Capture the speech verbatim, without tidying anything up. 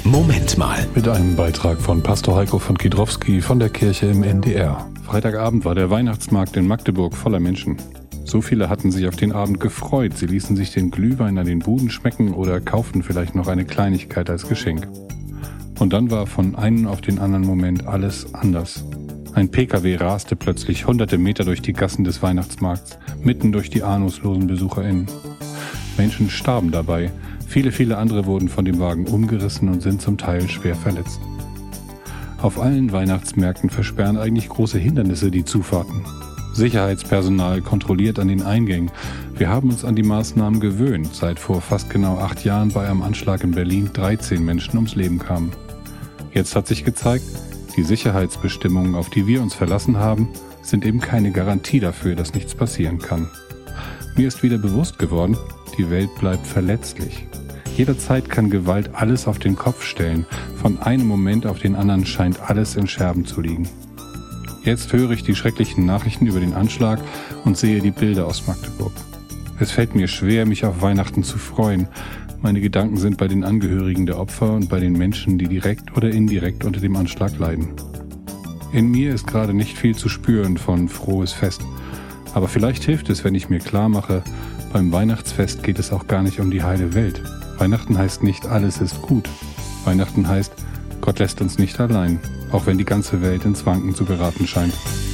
Moment mal. Mit einem Beitrag von Pastor Heiko von Kiedrowski von der Kirche im N D R. Freitagabend war der Weihnachtsmarkt in Magdeburg voller Menschen. So viele hatten sich auf den Abend gefreut. Sie ließen sich den Glühwein an den Buden schmecken oder kauften vielleicht noch eine Kleinigkeit als Geschenk. Und dann war von einem auf den anderen Moment alles anders. Ein P K W raste plötzlich hunderte Meter durch die Gassen des Weihnachtsmarkts, mitten durch die ahnungslosen BesucherInnen. Menschen starben dabei. Viele, viele andere wurden von dem Wagen umgerissen und sind zum Teil schwer verletzt. Auf allen Weihnachtsmärkten versperren eigentlich große Hindernisse die Zufahrten. Sicherheitspersonal kontrolliert an den Eingängen. Wir haben uns an die Maßnahmen gewöhnt, seit vor fast genau acht Jahren bei einem Anschlag in Berlin dreizehn Menschen ums Leben kamen. Jetzt hat sich gezeigt, die Sicherheitsbestimmungen, auf die wir uns verlassen haben, sind eben keine Garantie dafür, dass nichts passieren kann. Mir ist wieder bewusst geworden, die Welt bleibt verletzlich. Jederzeit kann Gewalt alles auf den Kopf stellen. Von einem Moment auf den anderen scheint alles in Scherben zu liegen. Jetzt höre ich die schrecklichen Nachrichten über den Anschlag und sehe die Bilder aus Magdeburg. Es fällt mir schwer, mich auf Weihnachten zu freuen. Meine Gedanken sind bei den Angehörigen der Opfer und bei den Menschen, die direkt oder indirekt unter dem Anschlag leiden. In mir ist gerade nicht viel zu spüren von frohes Fest. Aber vielleicht hilft es, wenn ich mir klar mache, beim Weihnachtsfest geht es auch gar nicht um die heile Welt. Weihnachten heißt nicht, alles ist gut. Weihnachten heißt, Gott lässt uns nicht allein, auch wenn die ganze Welt ins Wanken zu geraten scheint.